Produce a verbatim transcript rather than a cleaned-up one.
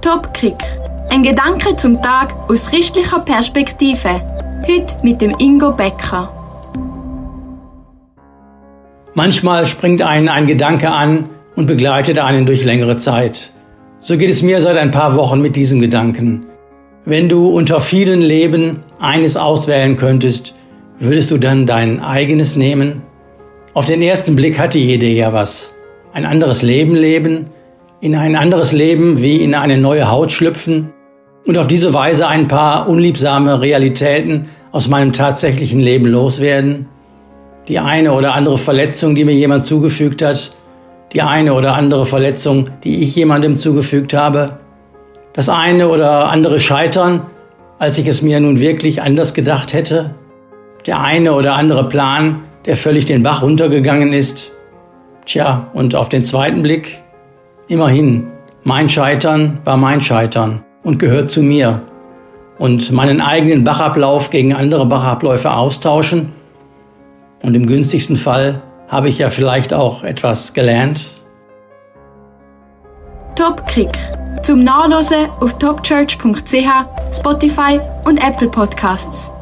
Top-Kick. Ein Gedanke zum Tag aus christlicher Perspektive. Heute mit dem Ingo Becker. Manchmal springt einen ein Gedanke an und begleitet einen durch längere Zeit. So geht es mir seit ein paar Wochen mit diesem Gedanken. Wenn du unter vielen Leben eines auswählen könntest, würdest du dann dein eigenes nehmen? Auf den ersten Blick hat die Idee ja was. Ein anderes Leben leben, in ein anderes Leben wie in eine neue Haut schlüpfen und auf diese Weise ein paar unliebsame Realitäten aus meinem tatsächlichen Leben loswerden. Die eine oder andere Verletzung, die mir jemand zugefügt hat, die eine oder andere Verletzung, die ich jemandem zugefügt habe, das eine oder andere Scheitern, als ich es mir nun wirklich anders gedacht hätte, der eine oder andere Plan, der völlig den Bach runtergegangen ist. Tja, und auf den zweiten Blick, immerhin, mein Scheitern war mein Scheitern und gehört zu mir. Und meinen eigenen Bachablauf gegen andere Bachabläufe austauschen. Und im günstigsten Fall habe ich ja vielleicht auch etwas gelernt. Top-Kick. Zum Nachlesen auf topchurch punkt c h, Spotify und Apple Podcasts.